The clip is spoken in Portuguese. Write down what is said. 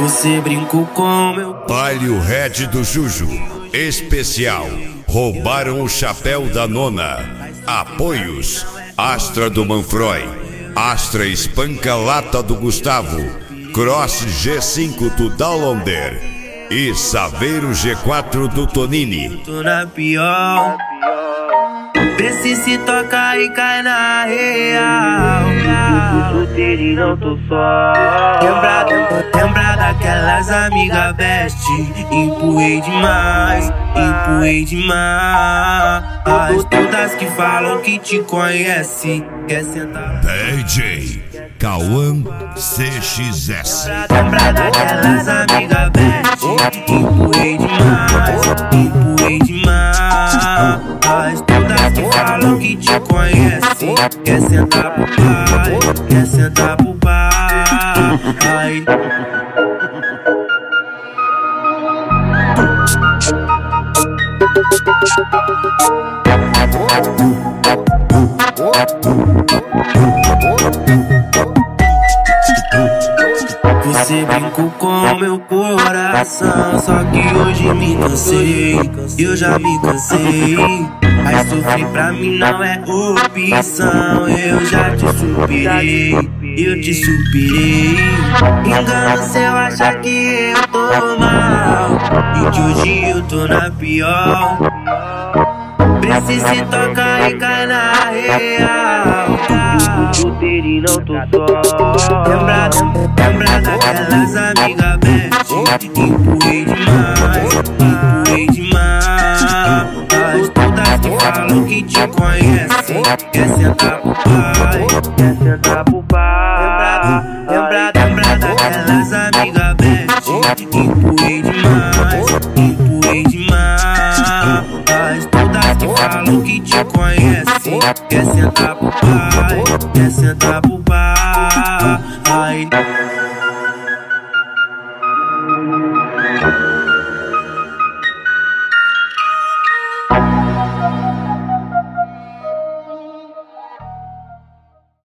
Você brincou com meu Baile o Red do Juju. Especial. Roubaram o chapéu da nona. Apoios. Astra do Manfroy. Astra Espanca Lata do Gustavo. Cross G5 do Dallonder. E Saveiro G4 do Tonini. tô na pior. Vê se toca e cai na real. Solteiro e não tô só. Lembra daquelas amigas best. Empurrei demais. Todas que falam que te conhecem. Quer sentar? DJ Cauã CXS. Lembra daquelas amigas best. Empurrei demais. Todas que falam que te conhecem. Quer sentar pro pai, quer sentar pro pai. Você brincou com meu coração, só que hoje me cansei, eu já me cansei. Mas sofrer pra mim não é opção, eu já te superei, eu te superei. Engano se eu achar que eu tô mal, e que hoje eu tô na pior. Precisa tocar e cai na real. Solteiro e não tô só. Lembra daquelas amigas best. Empurrei demais. Todas que falam que te conhecem. Quer sentar pro pai, quer sentar pro pai. Lembra daquelas amigas best. Empurrei demais. Todas que falam que te conhecem. Quer sentar pro pai, quer sentar pro pai.